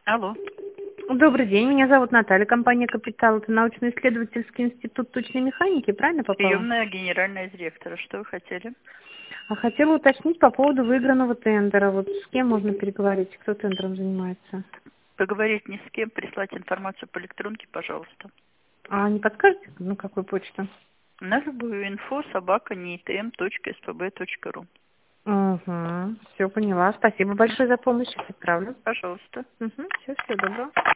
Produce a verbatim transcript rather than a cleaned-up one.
Алло. Добрый день, меня зовут Наталья, компания «Капитал». Это научно-исследовательский институт точной механики, правильно попала? Приемная генеральная директора. Что вы хотели? А хотела уточнить по поводу выигранного тендера. Вот с кем можно переговорить, кто тендером занимается? Поговорить ни с кем, прислать информацию по электронке, пожалуйста. А не подскажете, на какую почту? На любую инфо собака нитм точка спб точка ру. Угу, все поняла. Спасибо большое за помощь. Отправлю. Пожалуйста. Угу, все, всего доброго.